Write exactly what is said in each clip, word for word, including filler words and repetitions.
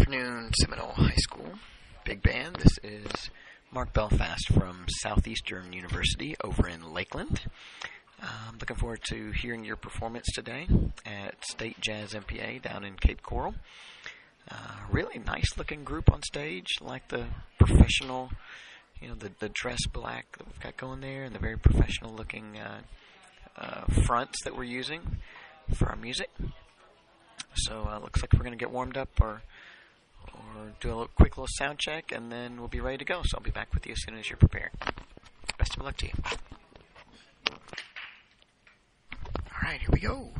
afternoon, Seminole High School Big Band. This is Mark Belfast from Southeastern University over in Lakeland. I'm looking forward to hearing your performance today at State Jazz M P A down in Cape Coral. Uh, really nice-looking group on stage, like the professional, you know, the, the dress black that we've got going there, and the very professional-looking uh, uh, fronts that we're using for our music. So uh, looks like we're going to get warmed up or or do a little, quick little sound check, and then we'll be ready to go. So I'll be back with you as soon as you're prepared. Best of luck to you. All right, here we go.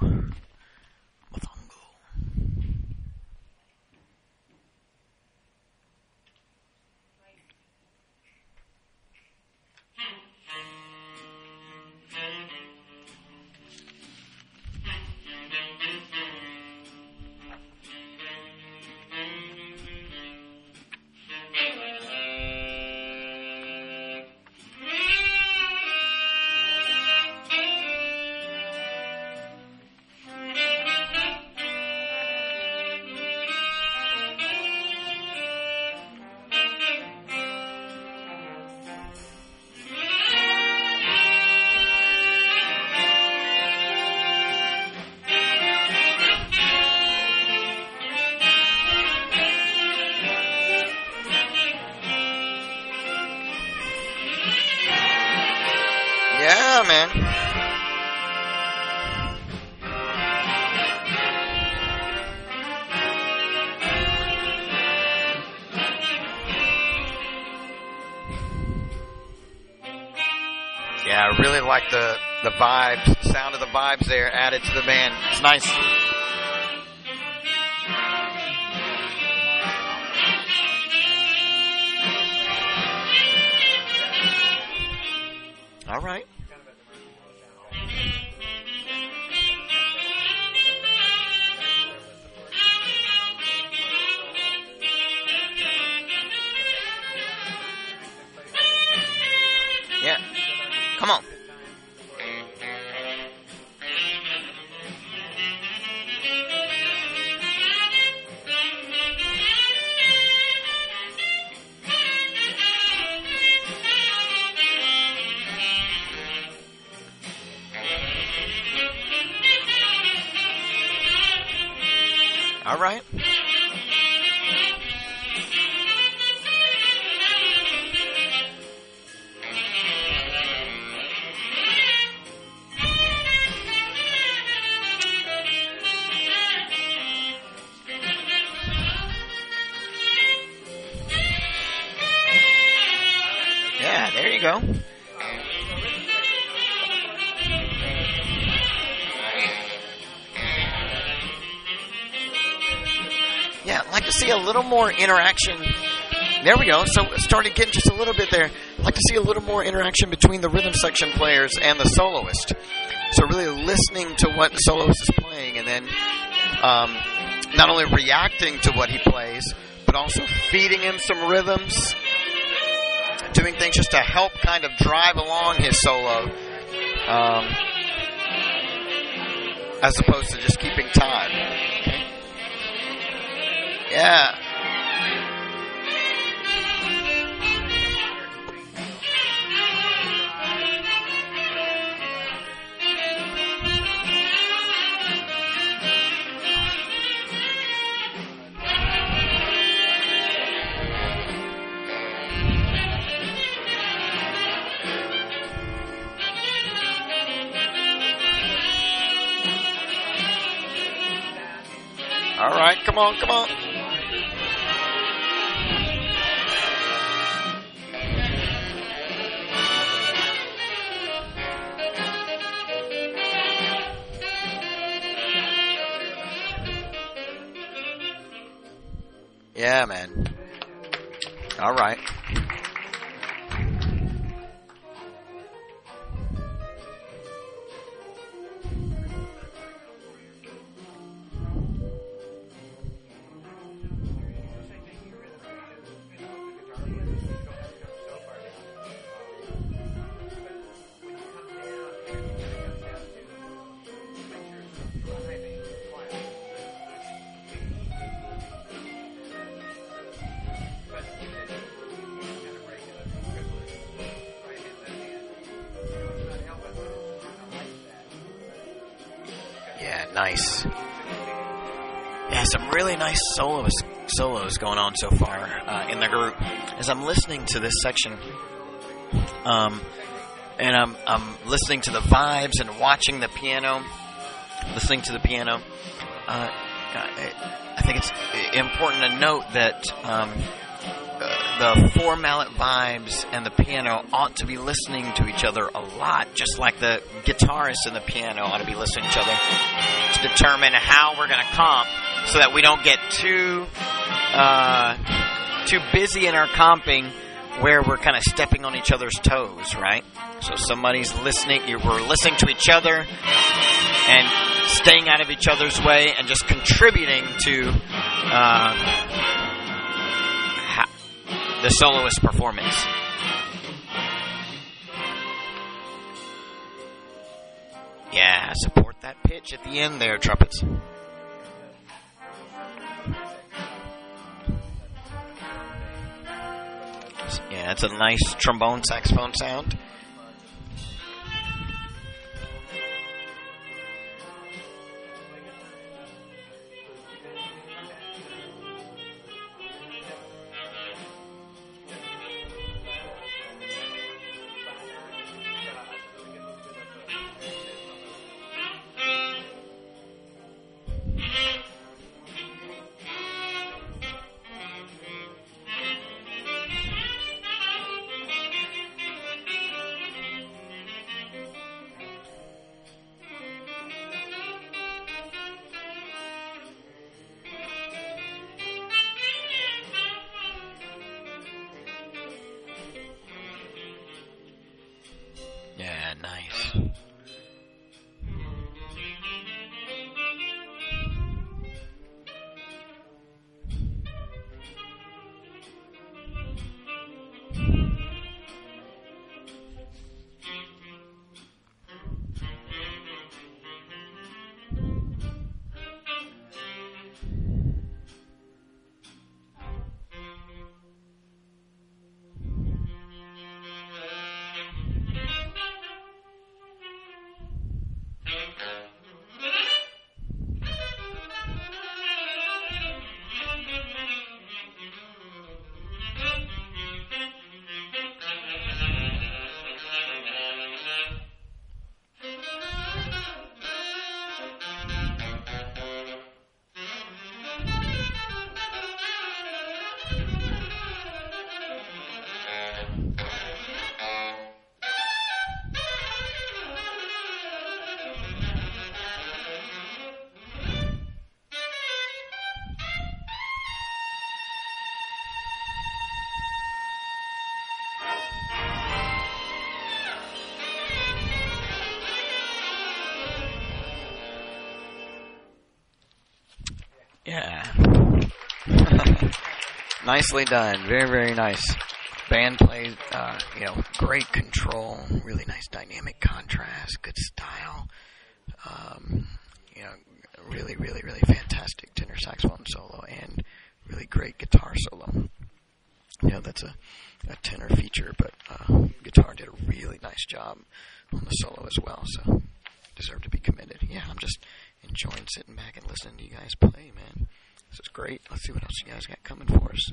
Yeah, man. Yeah, I really like the, the vibes, sound of the vibes there added to the band. It's nice. All right. Yeah. Come on. All right. Yeah, there you go. Yeah, I'd like to see a little more interaction. There we go. So it started getting just a little bit there. I'd like to see a little more interaction between the rhythm section players and the soloist. So really listening to what the soloist is playing, and then um, not only reacting to what he plays, but also feeding him some rhythms, doing things just to help kind of drive along his solo, um, as opposed to just keeping time. Okay. Yeah. All right, come on, come on. Yeah, man. All right. nice. Yeah, some really nice solos solos going on so far uh, in the group. As I'm listening to this section, um, and I'm I'm listening to the vibes and watching the piano, listening to the piano. Uh, I think it's important to note that um, the four mallet vibes and the piano ought to be listening to each other a lot, just like the guitarist and the piano ought to be listening to each other to determine how we're going to comp, so that we don't get too uh, too busy in our comping where we're kind of stepping on each other's toes, right? So somebody's listening, we're listening to each other and staying out of each other's way and just contributing to uh, ha- the soloist performance. Yeah, support that pitch at the end there, trumpets. Yeah, it's a nice trombone saxophone sound. Yeah, nice. Yeah. Nicely done. Very, very nice. Band plays, uh, you know, great control, really nice dynamic contrast, good style. Um, you know, really, really, really fantastic tenor saxophone solo and really great guitar solo. You know, that's a, a tenor feature, but uh, guitar did a really nice job on the solo as well, so deserve to be commended. Yeah, I'm just enjoying sitting back and listening to you guys play, man. This is great. Let's see what else you guys got coming for us.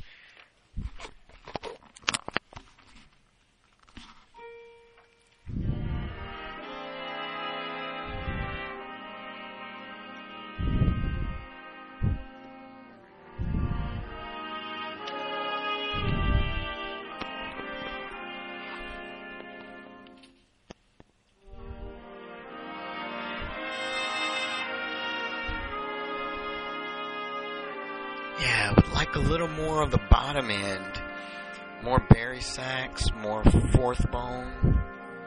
Yeah, I would like a little more of the bottom end. More bari sax, more fourth bone.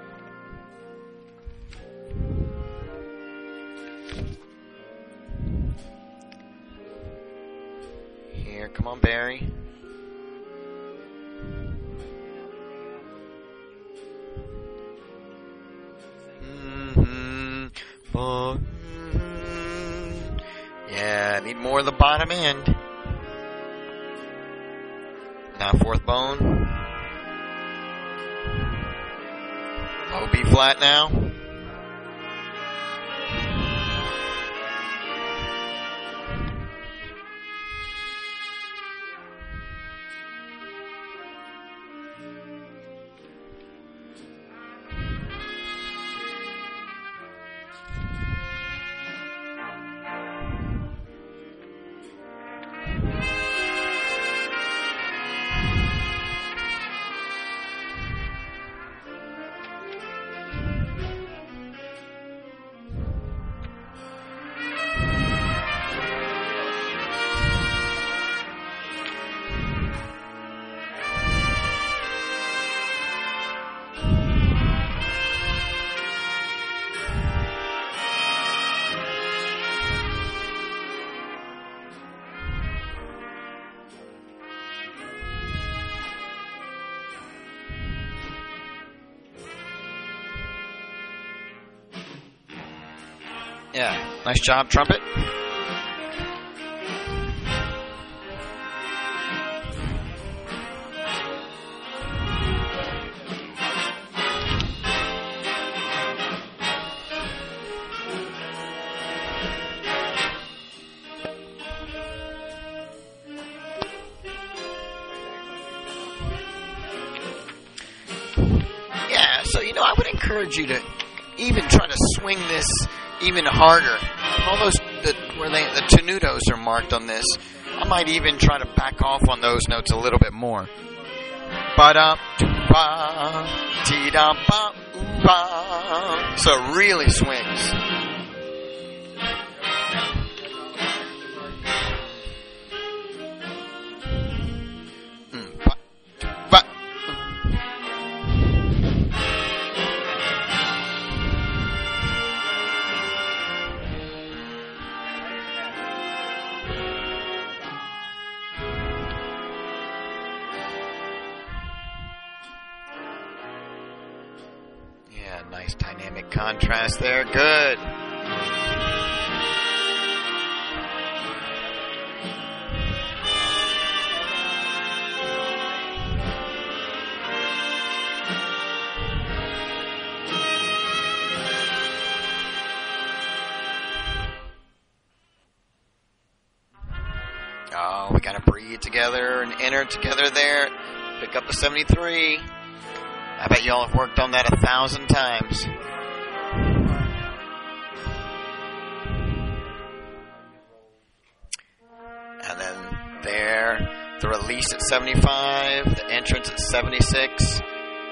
Here, come on, Barry. Mm-hmm. Oh, mm-hmm. Yeah, I need more of the bottom end. Now fourth bone. Low B flat now. Yeah, nice job, trumpet. So, you know, I would encourage you to even try to swing this even harder. All those, the, where they, the tenutos are marked on this, I might even try to back off on those notes a little bit more. Ba-da, ba, ti-da, ba, ba. So it really swings. Nice dynamic contrast there. Good. Oh, we got to breathe together and enter together there. Pick up the seventy-three. I bet y'all have worked on that a thousand times. And then there, the release at seventy-five, the entrance at seventy-six.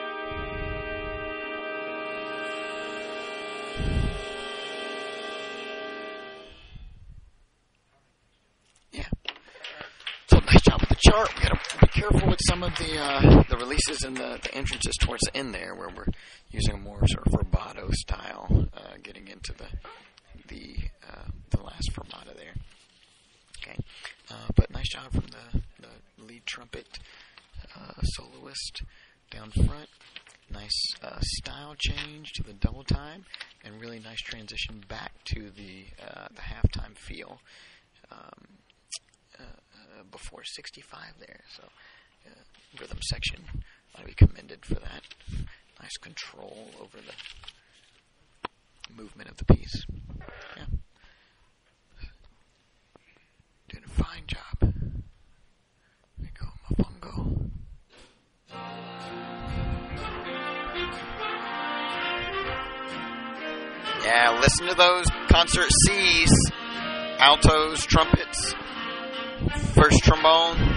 Yeah. So nice job with the chart. We gotta be careful with some of the uh, the releases and the, the entrances towards the end there, where we're using a more sort of vibrato style, uh, getting into the the uh, the last vibrato there. Okay, uh, but nice job from the, the lead trumpet uh, soloist down front. Nice uh, style change to the double time, and really nice transition back to the uh, the halftime feel. Um, uh, uh, before sixty-five there, so uh, rhythm section ought to be commended for that. Nice control over the movement of the piece. Yeah. Doing a fine job. There we go, Mafungo. Yeah, listen to those concert C's, altos, trumpets, first trombone.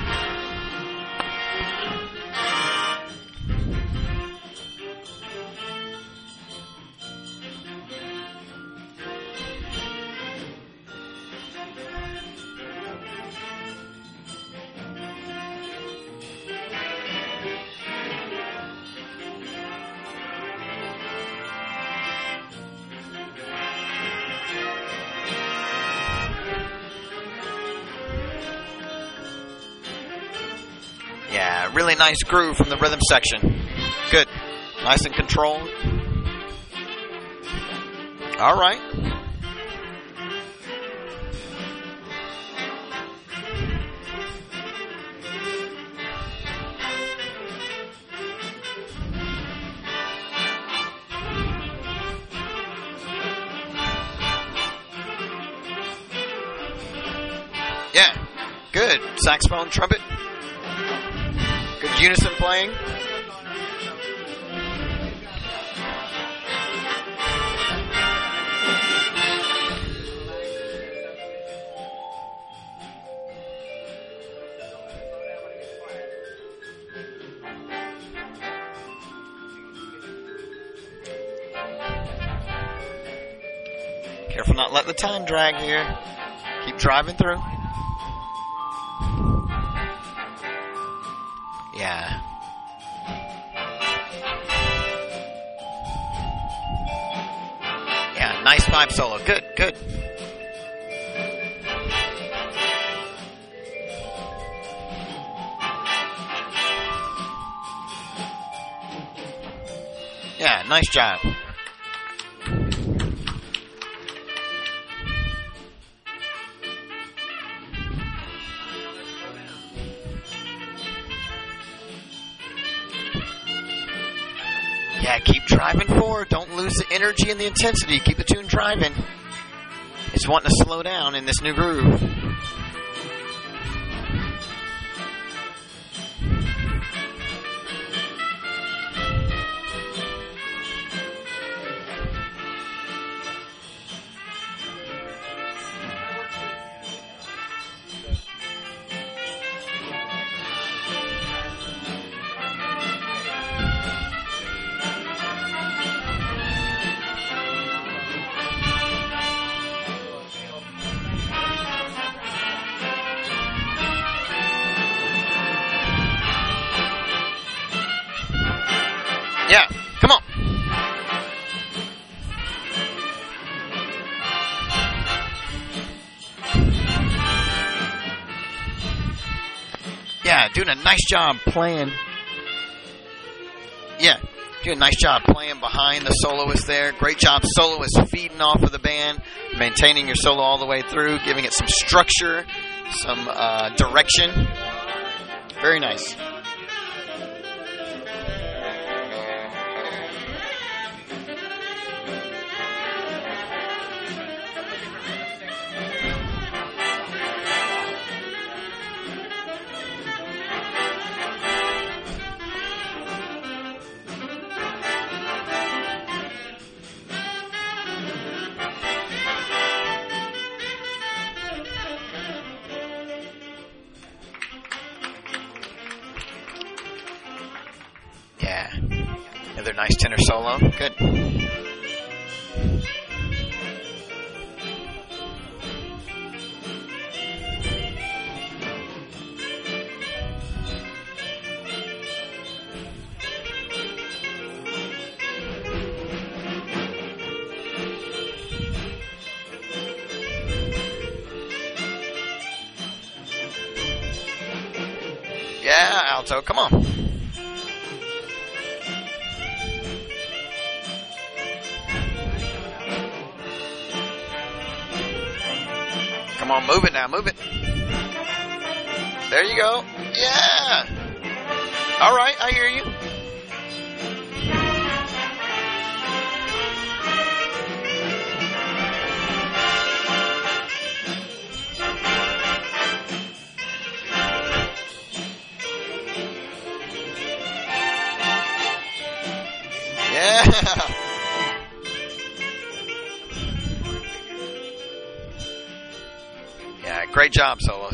Yeah, really nice groove from the rhythm section. Good. Nice and controlled. All right. Yeah, good. Saxophone, trumpet. Good unison playing. Careful not let the time drag here. Keep driving through. Yeah. Yeah, nice vibe solo. Good, good. Yeah, nice job. Yeah, keep driving forward. Don't lose the energy and the intensity. Keep the tune driving. It's wanting to slow down in this new groove. Yeah, come on. Yeah, doing a nice job playing. Yeah, doing a nice job playing behind the soloist there. Great job, soloist, feeding off of the band, maintaining your solo all the way through, giving it some structure, some uh, direction. Very nice. Yeah, another nice tenor solo. Good. Yeah, alto, come on. Come on, move it now, move it. There you go. Yeah. All right, I hear you. Yeah. Yeah, great job, solos.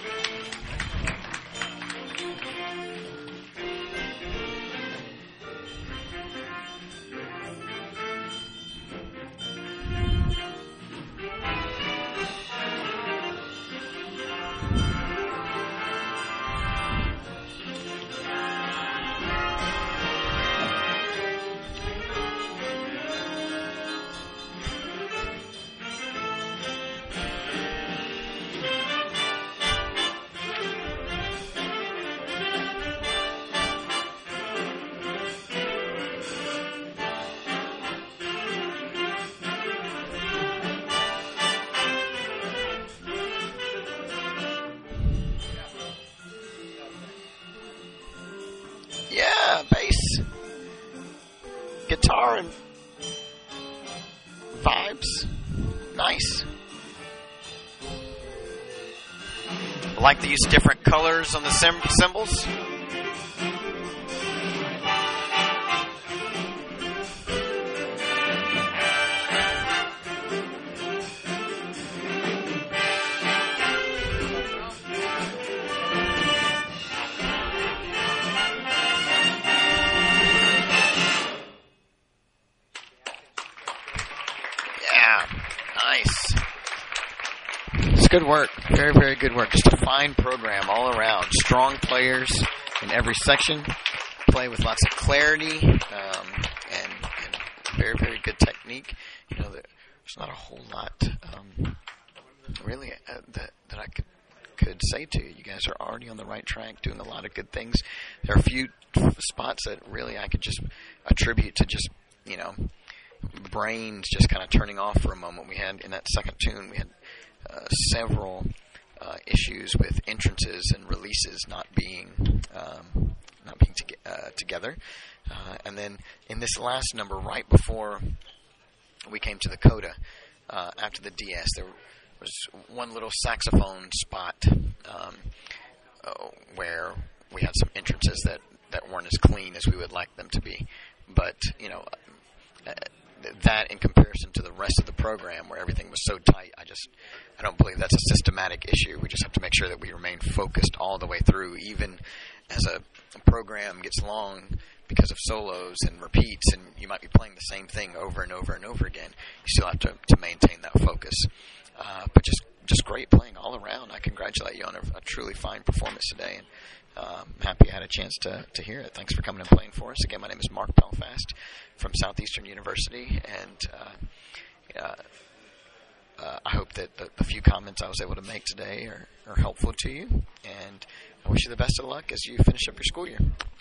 Yeah, bass, guitar, and vibes. Nice. I like to use different colors on the sim- cymbals. Nice. It's good work. Very, very good work. Just a fine program all around. Strong players in every section. Play with lots of clarity um, and, and very, very good technique. You know, there's not a whole lot um, really uh, that that I could could say to you. You guys are already on the right track, doing a lot of good things. There are a few spots that really I could just attribute to just, you know, brains just kind of turning off for a moment. We had in that second tune, we had uh, several uh, issues with entrances and releases not being um, not being to, uh, together. Uh, and then in this last number, right before we came to the coda, uh, after the D S, there was one little saxophone spot um, uh, where we had some entrances that, that weren't as clean as we would like them to be. But, you know, uh, that in comparison to the rest of the program where everything was so tight, I just, I don't believe that's a systematic issue. We just have to make sure that we remain focused all the way through, even as a program gets long because of solos and repeats, and you might be playing the same thing over and over and over again. You still have to, to maintain that focus. Uh, but just, just great playing all around. I congratulate you on a, a truly fine performance today, and um, I'm happy I had a chance to, to hear it. Thanks for coming and playing for us. Again, my name is Mark Belfast from Southeastern University, and uh, uh, uh, I hope that the, the few comments I was able to make today are, are helpful to you, and I wish you the best of luck as you finish up your school year.